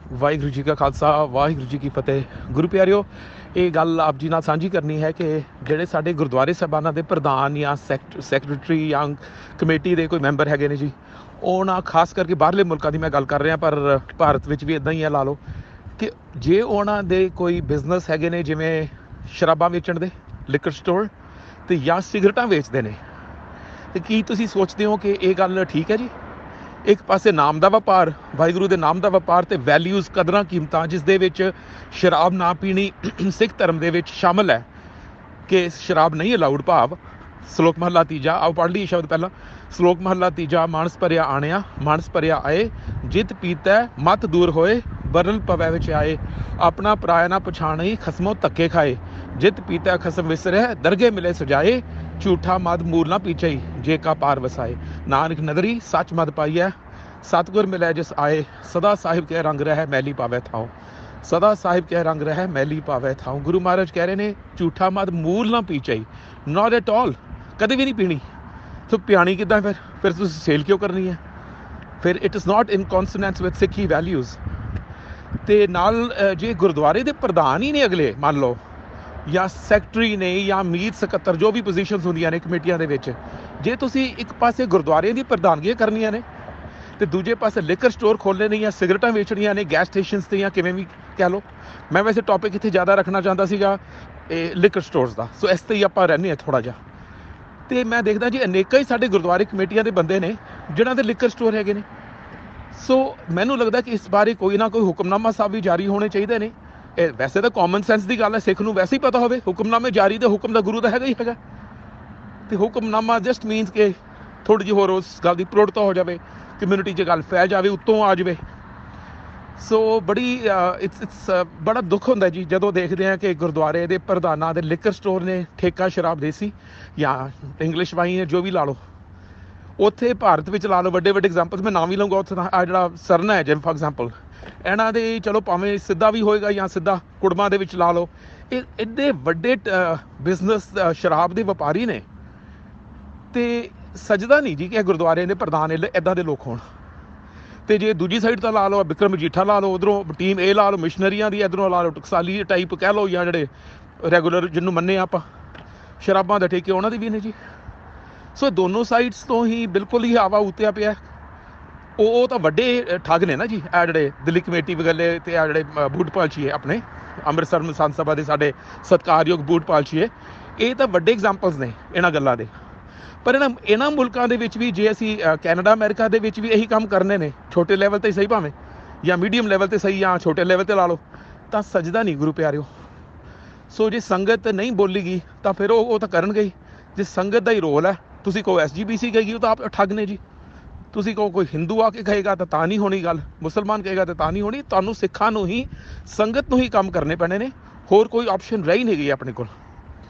ਵਾਹਿਗੁਰੂ ਜੀ ਕਾ ਖਾਲਸਾ ਵਾਹਿਗੁਰੂ ਜੀ ਕੀ ਫਤਿਹ। ਗੁਰੂ ਪਿਆਰਿਓ, ਇਹ ਗੱਲ ਆਪ ਜੀ ਨਾਲ ਸਾਂਝੀ ਕਰਨੀ ਹੈ ਕਿ ਜਿਹੜੇ ਸਾਡੇ ਗੁਰਦੁਆਰੇ ਸਾਹਿਬਾਨਾਂ ਦੇ ਪ੍ਰਧਾਨ ਜਾਂ ਸੈਕਟਰੀ ਜਾਂ ਕਮੇਟੀ ਦੇ ਕੋਈ ਮੈਂਬਰ ਹੈਗੇ ਨੇ ਜੀ, ਉਹਨਾਂ ਖਾਸ ਕਰਕੇ ਬਾਹਰਲੇ ਮੁਲਕਾਂ ਦੀ ਮੈਂ ਗੱਲ ਕਰ ਰਿਹਾ, ਪਰ ਭਾਰਤ ਵਿੱਚ ਵੀ ਇੱਦਾਂ ਹੀ ਹੈ। ਲਾ ਲਓ ਕਿ ਜੇ ਉਹਨਾਂ ਦੇ ਕੋਈ ਬਿਜ਼ਨਸ ਹੈਗੇ ਨੇ, ਜਿਵੇਂ ਸ਼ਰਾਬਾਂ ਵੇਚਣ ਦੇ ਲਿਕਰ ਸਟੋਰ, ਅਤੇ ਜਾਂ ਸਿਗਰਟਾਂ ਵੇਚਦੇ ਨੇ, ਅਤੇ ਕੀ ਤੁਸੀਂ ਸੋਚਦੇ ਹੋ ਕਿ ਇਹ ਗੱਲ ਠੀਕ ਹੈ ਜੀ? ਇੱਕ ਪਾਸੇ ਨਾਮ ਦਾ ਵਪਾਰ, ਵਾਹਿਗੁਰੂ ਦੇ ਨਾਮ ਦਾ ਵਪਾਰ, ਅਤੇ ਵੈਲਿਊਜ਼, ਕਦਰਾਂ ਕੀਮਤਾਂ, ਜਿਸ ਦੇ ਵਿੱਚ ਸ਼ਰਾਬ ਨਾ ਪੀਣੀ ਸਿੱਖ ਧਰਮ ਦੇ ਵਿੱਚ ਸ਼ਾਮਲ ਹੈ ਕਿ ਸ਼ਰਾਬ ਨਹੀਂ ਅਲਾਊਡ। ਭਾਵ ਸ਼ਲੋਕ ਮਹੱਲਾ ਤੀਜਾ, ਆਓ ਪੜ੍ਹ ਲਈਏ ਸ਼ਬਦ ਪਹਿਲਾਂ। ਸ਼ਲੋਕ ਮਹੱਲਾ ਤੀਜਾ, ਮਾਨਸ ਭਰਿਆ ਆਣਿਆ, ਮਾਨਸ ਭਰਿਆ ਆਏ, ਜਿਤ ਪੀਤੈ ਮਤ ਦੂਰ ਹੋਏ, ਬਰਲ ਪਵੈ ਵਿੱਚ ਆਏ, ਆਪਣਾ ਪਰਾਇਆ ਨਾ ਪਛਾਣਈ, ਖਸਮੋਂ ਧੱਕੇ ਖਾਏ, ਜਿਤ ਪੀਤੈ ਖਸਮ ਵਿਸਰੈ, ਦਰਗੇ ਮਿਲੇ ਸਜਾਏ, ਝੂਠਾ ਮਦ ਮੂਲ ਨਾ ਪੀਚਈ, ਜੇ ਕਾ ਪਾਰ ਵਸਾਏ, ਨਾਨਕ ਨਦਰੀ ਸੱਚ ਮਦ ਪਾਈਐ, ਸਤਿਗੁਰ ਮਿਲੈ ਜਿਸ ਆਏ, ਸਦਾ ਸਾਹਿਬ ਕਹਿ ਰੰਗ ਰਹਿ ਮੈਲੀ ਪਾਵੈ ਥਾਉ, ਸਦਾ ਸਾਹਿਬ ਕਹਿ ਰੰਗ ਰਹਿ ਮੈਲੀ ਪਾਵੈ ਥਾਉ। ਗੁਰੂ ਮਹਾਰਾਜ ਕਹਿ ਰਹੇ ਨੇ ਝੂਠਾ ਮਦ ਮੂਲ ਨਾ ਪੀਚਈ, ਨਾਟ ਐਟ ਆਲ, ਕਦੇ ਵੀ ਨਹੀਂ ਪੀਣੀ। ਤੋ ਪਿਆਣੀ ਕਿੱਦਾਂ? ਫਿਰ ਤੁਸੀਂ ਸੇਲ ਕਿਉਂ ਕਰਨੀ ਹੈ? ਫਿਰ it is not in consonance with Sikhi values. ਅਤੇ ਨਾਲ ਜੇ ਗੁਰਦੁਆਰੇ ਦੇ ਪ੍ਰਧਾਨ ਹੀ ਨੇ ਅਗਲੇ, ਮੰਨ ਲਓ, ਜਾਂ ਸੈਕਟਰੀ ਨੇ, ਜਾਂ ਮੀਤ ਸਕੱਤਰ, ਜੋ ਵੀ ਪੋਜੀਸ਼ਨਸ ਹੁੰਦੀਆਂ ਨੇ ਕਮੇਟੀਆਂ ਦੇ ਵਿੱਚ, ਜੇ ਤੁਸੀਂ ਇੱਕ ਪਾਸੇ ਗੁਰਦੁਆਰਿਆਂ ਦੀ ਪ੍ਰਧਾਨਗੀਆਂ ਕਰਨੀਆਂ ਨੇ ਅਤੇ ਦੂਜੇ ਪਾਸੇ ਲਿਕਰ ਸਟੋਰ ਖੋਲ੍ਹਣੇ ਨੇ, ਜਾਂ ਸਿਗਰਟਾਂ ਵੇਚਣੀਆਂ ਨੇ ਗੈਸ ਸਟੇਸ਼ਨਸ 'ਤੇ, ਜਾਂ ਕਿਵੇਂ ਵੀ ਕਹਿ ਲਓ। ਮੈਂ ਵੈਸੇ ਟੌਪਿਕ ਇੱਥੇ ਜ਼ਿਆਦਾ ਰੱਖਣਾ ਚਾਹੁੰਦਾ ਸੀਗਾ ਇਹ ਲਿਕਰ ਸਟੋਰਸ ਦਾ, ਸੋ ਇਸ 'ਤੇ ਹੀ ਆਪਾਂ ਰਹਿੰਦੇ ਹਾਂ ਥੋੜ੍ਹਾ ਜਿਹਾ। ਅਤੇ ਮੈਂ ਦੇਖਦਾ ਜੀ ਅਨੇਕਾਂ ਹੀ ਸਾਡੇ ਗੁਰਦੁਆਰੇ ਕਮੇਟੀਆਂ ਦੇ ਬੰਦੇ ਨੇ ਜਿਹਨਾਂ ਦੇ ਲਿਕਰ ਸਟੋਰ ਹੈਗੇ ਨੇ। ਸੋ ਮੈਨੂੰ ਲੱਗਦਾ ਕਿ ਇਸ ਬਾਰੇ ਕੋਈ ਨਾ ਕੋਈ ਹੁਕਮਨਾਮਾ ਸਾਹਿਬ ਵੀ ਜਾਰੀ ਹੋਣੇ ਚਾਹੀਦੇ ਨੇ। ਇਹ ਵੈਸੇ ਤਾਂ ਕਾਮਨ ਸੈਂਸ ਦੀ ਗੱਲ ਹੈ, ਸਿੱਖ ਨੂੰ ਵੈਸੇ ਹੀ ਪਤਾ ਹੋਵੇ ਹੁਕਮਨਾਮੇ ਜਾਰੀ, ਦੇ ਹੁਕਮ ਦਾ ਗੁਰੂ ਤਾਂ ਹੈਗਾ ਹੀ ਹੈਗਾ। ਅਤੇ ਹੁਕਮਨਾਮਾ ਜਸਟ ਮੀਨਸ ਕਿ ਥੋੜ੍ਹੀ ਜਿਹੀ ਹੋਰ ਉਸ ਗੱਲ ਦੀ ਪ੍ਰੋੜਤਾ ਹੋ ਜਾਵੇ, ਕਮਿਊਨਿਟੀ 'ਚ ਗੱਲ ਫੈਲ ਜਾਵੇ, ਉੱਤੋਂ ਆ ਜਾਵੇ। ਸੋ ਬੜਾ ਦੁੱਖ ਹੁੰਦਾ ਜੀ ਜਦੋਂ ਦੇਖਦੇ ਹਾਂ ਕਿ ਗੁਰਦੁਆਰੇ ਦੇ ਪ੍ਰਧਾਨਾਂ ਦੇ ਲਿਕਰ ਸਟੋਰ ਨੇ, ਠੇਕਾ ਸ਼ਰਾਬ ਦੇਸੀ ਜਾਂ ਇੰਗਲਿਸ਼ ਵਾਈਨ, ਜੋ ਵੀ ਲਾ ਲਓ। ਉੱਥੇ ਭਾਰਤ ਵਿੱਚ ਲਾ ਲਓ ਵੱਡੇ ਵੱਡੇ ਐਗਜ਼ਾਮਪਲ ਮੈਂ ਨਾਮ ਵੀ ਲਊਂਗਾ। ਉੱਥੇ ਦਾ ਜਿਹੜਾ ਸਰਨਾ ਹੈ, ਜਿਵੇਂ ਫੋਰ ਐਗਜ਼ਾਮਪਲ, ਇਹਨਾਂ ਦੇ ਚਲੋ ਭਾਵੇਂ ਸਿੱਧਾ ਵੀ ਹੋਏਗਾ ਜਾਂ ਸਿੱਧਾ ਕੁੜਮਾਂ ਦੇ ਵਿੱਚ ਲਾ ਲਓ, ਇਹ ਐਡੇ ਵੱਡੇ ਬਿਜ਼ਨਸ ਸ਼ਰਾਬ ਦੇ ਵਪਾਰੀ ਨੇ। ਅਤੇ ਸਜਦਾ ਨਹੀਂ ਜੀ ਕਿ ਗੁਰਦੁਆਰੇ ਦੇ ਪ੍ਰਧਾਨ ਇੱਦਾਂ ਦੇ ਲੋਕ ਹੋਣ। ਅਤੇ ਜੇ ਦੂਜੀ ਸਾਈਡ ਤਾਂ ਲਾ ਲਓ ਬਿਕਰਮ ਮਜੀਠਾ ਲਾ ਲਓ, ਉੱਧਰੋਂ ਟੀਮ ਇਹ ਲਾ ਲਓ ਮਿਸ਼ਨਰੀਆਂ ਦੀ, ਇੱਧਰੋਂ ਲਾ ਲਓ ਟਕਸਾਲੀ ਟਾਈਪ ਕਹਿ ਲਓ, ਜਾਂ ਜਿਹੜੇ ਰੈਗੂਲਰ ਜਿਹਨੂੰ ਮੰਨੇ ਆਪਾਂ, ਸ਼ਰਾਬਾਂ ਦੇ ਠੇਕੇ ਉਹਨਾਂ ਦੇ ਵੀ ਨੇ ਜੀ। ਸੋ ਦੋਨੋਂ ਸਾਈਡਸ ਤੋਂ ਹੀ ਬਿਲਕੁਲ ਹੀ ਹਵਾ ਉੱਤਿਆ ਪਿਆ। ਉਹ ਤਾਂ ਵੱਡੇ ਠੱਗ ਨੇ ਨਾ ਜੀ, ਇਹ ਜਿਹੜੇ ਦਿੱਲੀ ਕਮੇਟੀ ਵਗੈਲੇ, ਅਤੇ ਇਹ ਜਿਹੜੇ ਬੂਟ ਪਾਲਸ਼ੀਏ ਆਪਣੇ ਅੰਮ੍ਰਿਤਸਰ ਸੰਤ ਸਭਾ ਦੇ ਸਾਡੇ ਸਤਿਕਾਰਯੋਗ ਬੂਟ ਪਾਲਸ਼ੀਏ, ਇਹ ਤਾਂ ਵੱਡੇ ਐਗਜ਼ਾਮਪਲਸ ਨੇ ਇਹਨਾਂ ਗੱਲਾਂ ਦੇ। ਪਰ ਇਹਨਾਂ ਮੁਲਕਾਂ ਦੇ ਵਿੱਚ ਵੀ ਜੇ ਅਸੀਂ ਕੈਨੇਡਾ ਅਮਰੀਕਾ ਦੇ ਵਿੱਚ ਵੀ ਇਹੀ ਕੰਮ ਕਰਨੇ ਨੇ, ਛੋਟੇ ਲੈਵਲ 'ਤੇ ਸਹੀ ਭਾਵੇਂ, ਜਾਂ ਮੀਡੀਅਮ ਲੈਵਲ 'ਤੇ ਸਹੀ, ਜਾਂ ਛੋਟੇ ਲੈਵਲ 'ਤੇ ਲਾ ਲਓ, ਤਾਂ ਸਜਦਾ ਨਹੀਂ ਗੁਰੂ ਪਿਆਰਿਓ। ਸੋ ਜੇ ਸੰਗਤ ਨਹੀਂ ਬੋਲੇਗੀ ਤਾਂ ਫਿਰ ਉਹ ਤਾਂ ਕਰਨਗੇ ਹੀ। ਜੇ ਸੰਗਤ ਦਾ ਹੀ ਰੋਲ ਹੈ, ਤੁਸੀਂ ਕਹੋ SGPC ਕਹੇਗੀ, ਉਹ ਤਾਂ ਆਪ ਠੱਗ ਨੇ ਜੀ। ਤੁਸੀਂ ਕਹੋ ਕੋਈ ਹਿੰਦੂ ਆ ਕੇ ਕਹੇਗਾ ਤਾਂ ਨਹੀਂ ਹੋਣੀ ਗੱਲ, ਮੁਸਲਮਾਨ ਕਹੇਗਾ ਤਾਂ ਨਹੀਂ ਹੋਣੀ। ਤੁਹਾਨੂੰ ਸਿੱਖਾਂ ਨੂੰ ਹੀ, ਸੰਗਤ ਨੂੰ ਹੀ ਕੰਮ ਕਰਨੇ ਪੈਣੇ ਨੇ, ਹੋਰ ਕੋਈ ਆਪਸ਼ਨ ਰਹਿ ਹੀ ਨਹੀਂ ਗਈ ਆਪਣੇ ਕੋਲ।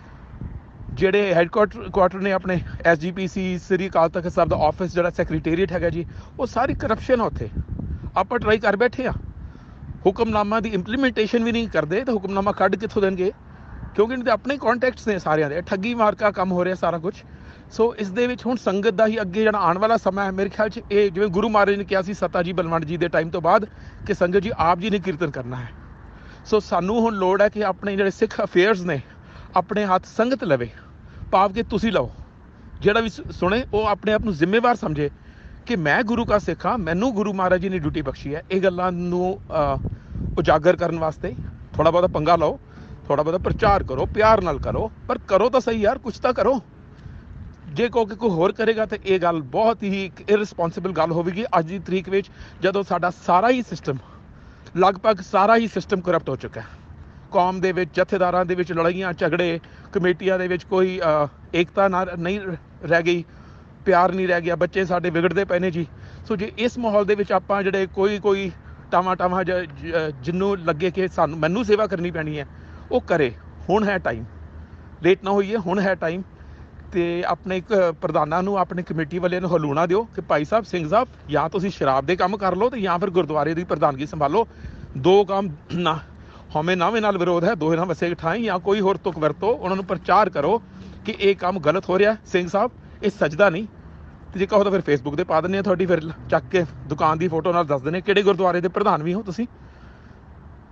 ਜਿਹੜੇ ਹੈੱਡਕੁਆਟਰ ਨੇ ਆਪਣੇ SGPC, ਸ੍ਰੀ ਅਕਾਲ ਤਖਤ ਸਾਹਿਬ ਦਾ ਆਫਿਸ, ਜਿਹੜਾ ਸੈਕਟਰੀਏਟ ਹੈਗਾ ਜੀ, ਉਹ ਸਾਰੀ ਕਰਪਸ਼ਨ ਆ ਉੱਥੇ। ਆਪਾਂ ਟਰਾਈ ਕਰ ਬੈਠੇ ਹਾਂ, ਹੁਕਮਨਾਮਾ ਦੀ ਇੰਪਲੀਮੈਂਟੇਸ਼ਨ ਵੀ ਨਹੀਂ ਕਰਦੇ, ਤਾਂ ਹੁਕਮਨਾਮਾ ਕੱਢ ਕਿੱਥੋਂ ਦੇਣਗੇ? ਕਿਉਂਕਿ ਇਹਨਾਂ ਦੇ ਆਪਣੇ ਕੌਂਟੈਕਟਸ ਨੇ ਸਾਰਿਆਂ ਦੇ, ਠੱਗੀ ਮਾਰਕਾ ਕੰਮ ਹੋ ਰਿਹਾ ਸਾਰਾ ਕੁਛ। ਸੋ ਇਸ ਦੇ ਵਿੱਚ ਹੁਣ ਸੰਗਤ ਦਾ ਹੀ ਅੱਗੇ ਜਿਹੜਾ ਆਉਣ ਵਾਲਾ ਸਮਾਂ ਹੈ, ਮੇਰੇ ਖਿਆਲ 'ਚ ਇਹ ਜਿਵੇਂ ਗੁਰੂ ਮਹਾਰਾਜ ਨੇ ਕਿਹਾ ਸੀ ਸੱਤਾ ਜੀ ਬਲਵੰਡ ਜੀ ਦੇ ਟਾਈਮ ਤੋਂ ਬਾਅਦ ਕਿ ਸੰਗਤ ਜੀ ਆਪ ਜੀ ਨੇ ਕੀਰਤਨ ਕਰਨਾ ਹੈ। ਸੋ ਸਾਨੂੰ ਹੁਣ ਲੋੜ ਹੈ ਕਿ ਆਪਣੇ ਜਿਹੜੇ ਸਿੱਖ ਅਫੇਅਰਸ ਨੇ ਆਪਣੇ ਹੱਥ ਸੰਗਤ ਲਵੇ, ਭਾਵ ਕਿ ਤੁਸੀਂ ਲਓ। ਜਿਹੜਾ ਵੀ ਸੁਣੇ ਉਹ ਆਪਣੇ ਆਪ ਨੂੰ ਜ਼ਿੰਮੇਵਾਰ ਸਮਝੇ ਕਿ ਮੈਂ ਗੁਰੂ ਕਾ ਸਿੱਖ ਹਾਂ, ਮੈਨੂੰ ਗੁਰੂ ਮਹਾਰਾਜ ਜੀ ਨੇ ਡਿਊਟੀ ਬਖਸ਼ੀ ਹੈ। ਇਹ ਗੱਲਾਂ ਨੂੰ ਉਜਾਗਰ ਕਰਨ ਵਾਸਤੇ ਥੋੜ੍ਹਾ ਬਹੁਤਾ ਪੰਗਾ ਲਓ, ਥੋੜ੍ਹਾ ਬਹੁਤਾ ਪ੍ਰਚਾਰ ਕਰੋ, ਪਿਆਰ ਨਾਲ ਕਰੋ, ਪਰ ਕਰੋ ਤਾਂ ਸਹੀ ਯਾਰ, ਕੁਛ ਤਾਂ ਕਰੋ। ਜੇ ਕੋਈ ਹੋਰ ਕਰੇਗਾ ਤਾਂ ਇਹ ਗੱਲ ਬਹੁਤ ਹੀ ਇੱਕ ਇਰਰਿਸਪੋਂਸੀਬਲ ਗੱਲ ਹੋਵੇਗੀ ਅੱਜ ਦੀ ਤਰੀਕ ਵਿੱਚ, ਜਦੋਂ ਸਾਡਾ ਸਾਰਾ ਹੀ ਸਿਸਟਮ, ਲਗਭਗ ਸਾਰਾ ਹੀ ਸਿਸਟਮ ਕਰਪਟ ਹੋ ਚੁੱਕਾ ਹੈ। ਕੌਮ ਦੇ ਵਿੱਚ ਜਥੇਦਾਰਾਂ ਦੇ ਵਿੱਚ ਲੜਾਈਆਂ ਝਗੜੇ, ਕਮੇਟੀਆਂ ਦੇ ਵਿੱਚ ਕੋਈ ਏਕਤਾ ਨਹੀਂ ਰਹਿ ਗਈ, ਪਿਆਰ ਨਹੀਂ ਰਹਿ ਗਿਆ, ਬੱਚੇ ਸਾਡੇ ਵਿਗੜਦੇ ਪਏ ਨੇ ਜੀ। ਸੋ ਜੇ ਇਸ ਮਾਹੌਲ ਦੇ ਵਿੱਚ ਆਪਾਂ ਜਿਹੜੇ ਕੋਈ ਟਾਵਾਂ ਜਿਹਨੂੰ ਲੱਗੇ ਕਿ ਮੈਨੂੰ ਸੇਵਾ ਕਰਨੀ ਪੈਣੀ ਹੈ, ਉਹ ਕਰੇ। ਹੁਣ ਹੈ ਟਾਈਮ, ਲੇਟ ਨਾ ਹੋਈਏ, ਹੁਣ ਹੈ ਟਾਈਮ। ਅਤੇ ਆਪਣੇ ਇੱਕ ਪ੍ਰਧਾਨਾਂ ਨੂੰ, ਆਪਣੇ ਕਮੇਟੀ ਵਾਲਿਆਂ ਨੂੰ ਹਲੂਣਾ ਦਿਓ ਕਿ ਭਾਈ ਸਾਹਿਬ, ਸਿੰਘ ਸਾਹਿਬ, ਜਾਂ ਤੁਸੀਂ ਸ਼ਰਾਬ ਦੇ ਕੰਮ ਕਰ ਲਓ, ਅਤੇ ਜਾਂ ਫਿਰ ਗੁਰਦੁਆਰੇ ਦੀ ਪ੍ਰਧਾਨਗੀ ਸੰਭਾਲੋ। ਦੋ ਕੰਮ ਨਾ ਹਉਮੈ ਨਾਵੇਂ ਨਾਲ ਵਿਰੋਧ ਹੈ, ਦੋਹੇ ਨਾ ਵਸੇ ਠਾਈ, ਜਾਂ ਕੋਈ ਹੋਰ ਤੁਕ ਵਰਤੋ, ਉਹਨਾਂ ਨੂੰ ਪ੍ਰਚਾਰ ਕਰੋ ਕਿ ਇਹ ਕੰਮ ਗਲਤ ਹੋ ਰਿਹਾ ਸਿੰਘ ਸਾਹਿਬ, ਇਹ ਸਜਦਾ ਨਹੀਂ। ਅਤੇ ਜੇ ਕਹੋ ਤਾਂ ਫਿਰ ਫੇਸਬੁੱਕ 'ਤੇ ਪਾ ਦਿੰਦੇ ਹਾਂ ਤੁਹਾਡੀ, ਫਿਰ ਚੱਕ ਕੇ ਦੁਕਾਨ ਦੀ ਫੋਟੋ ਨਾਲ ਦੱਸ ਦਿੰਦੇ ਕਿਹੜੇ ਗੁਰਦੁਆਰੇ ਦੇ ਪ੍ਰਧਾਨ ਵੀ ਹੋ ਤੁਸੀਂ।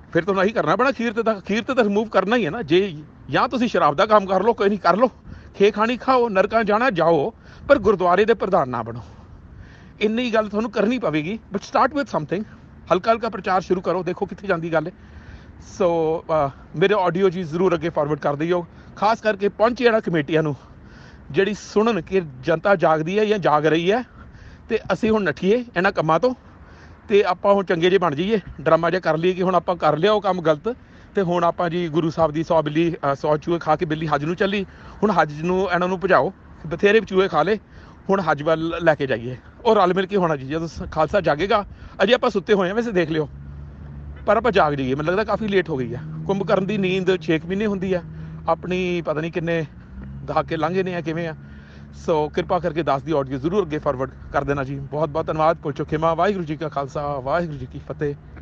ਫਿਰ ਤੁਹਾਨੂੰ ਇਹੀ ਕਰਨਾ ਪੈਣਾ, ਖੀਰ ਤੇ ਤਾਂ ਰਿਮੂਵ ਕਰਨਾ ਹੀ ਹੈ ਨਾ। ਜੇ ਜਾਂ ਤੁਸੀਂ ਸ਼ਰਾਬ ਦਾ ਕੰਮ ਕਰ ਲਓ, ਕੋਈ ਨਹੀਂ ਕਰ ਲਓ, ਖੇ ਖਾਣੀ ਖਾਓ, ਨਰਕਾਂ ਜਾਣਾ ਜਾਓ, ਪਰ ਗੁਰਦੁਆਰੇ ਦੇ ਪ੍ਰਧਾਨ ਨਾ ਬਣੋ। ਇੰਨੀ ਗੱਲ ਤੁਹਾਨੂੰ ਕਰਨੀ ਪਵੇਗੀ। ਬਟ ਸਟਾਰਟ ਵਿਦ ਸਮਥਿੰਗ, ਹਲਕਾ ਹਲਕਾ ਪ੍ਰਚਾਰ ਸ਼ੁਰੂ ਕਰੋ, ਦੇਖੋ ਕਿੱਥੇ ਜਾਂਦੀ ਗੱਲ ਹੈ। ਸੋ ਮੇਰੇ ਆਡੀਓ ਜੀ ਜ਼ਰੂਰ ਅੱਗੇ ਫਾਰਵਰਡ ਕਰ ਦਿਓ, ਖਾਸ ਕਰਕੇ ਪਹੁੰਚੇ ਜਿਹੜਾ ਕਮੇਟੀਆਂ ਨੂੰ, ਜਿਹੜੀ ਸੁਣਨ ਕਿ ਜਨਤਾ ਜਾਗਦੀ ਹੈ ਜਾਂ ਜਾਗ ਰਹੀ ਹੈ, ਤੇ ਅਸੀਂ ਹੁਣ ਨੱਠੀਏ ਇਹਨਾਂ ਕੰਮਾਂ ਤੋਂ, ਤੇ ਆਪਾਂ ਹੁਣ ਚੰਗੇ ਜਿਹੇ ਬਣ ਜਾਈਏ, ਡਰਾਮਾ ਜਿਹਾ ਕਰ ਲਈਏ ਕਿ ਹੁਣ ਆਪਾਂ ਕਰ ਲਿਆ ਉਹ ਕੰਮ ਗਲਤ, ਤੇ ਹੁਣ ਆਪਾਂ ਜੀ ਗੁਰੂ ਸਾਹਿਬ ਦੀ 100 ਚੂਹੇ ਖਾ ਕੇ ਬਿੱਲੀ ਹੱਜ ਨੂੰ ਚੱਲੀ, ਹੁਣ ਹੱਜ ਨੂੰ ਇਹਨਾਂ ਨੂੰ ਭਜਾਓ, ਬਥੇਰੇ ਚੂਹੇ ਖਾ ਲਏ, ਹੁਣ ਹੱਜ ਵੱਲ ਲੈ ਕੇ ਜਾਈਏ। ਉਹ ਰਲ ਮਿਲ ਕੇ ਹੋਣਾ ਜੀ। ਜਦੋਂ ਖਾਲਸਾ ਜਾਗੇਗਾ, ਅਜੇ ਆਪਾਂ ਸੁੱਤੇ ਹੋਏ ਹਾਂ ਵੈਸੇ ਦੇਖ ਲਿਓ, ਪਰ ਆਪਾਂ ਜਾਗ ਜਾਈਏ। ਮੈਨੂੰ ਲੱਗਦਾ ਕਾਫੀ ਲੇਟ ਹੋ ਗਈ ਆ। ਕੁੰਭ ਕਰਨ ਦੀ ਨੀਂਦ 6 ਮਹੀਨੇ ਹੁੰਦੀ ਆ, ਆਪਣੀ ਪਤਾ ਨਹੀਂ ਕਿੰਨੇ ਦਹਾਕੇ ਲੰਘੇ ਨੇ ਆ ਕਿਵੇਂ ਆ। ਸੋ ਕਿਰਪਾ ਕਰਕੇ ਦੱਸ ਦੀ ਆਡੀਓ ਜ਼ਰੂਰ ਅੱਗੇ ਫਾਰਵਰਡ ਕਰ ਦੇਣਾ ਜੀ। ਬਹੁਤ ਬਹੁਤ ਧੰਨਵਾਦ। ਪੁੱਛੋ ਖਿਮਾ। ਵਾਹਿਗੁਰੂ ਜੀ ਕਾ ਖਾਲਸਾ, ਵਾਹਿਗੁਰੂ ਜੀ ਕੀ ਫਤਿਹ।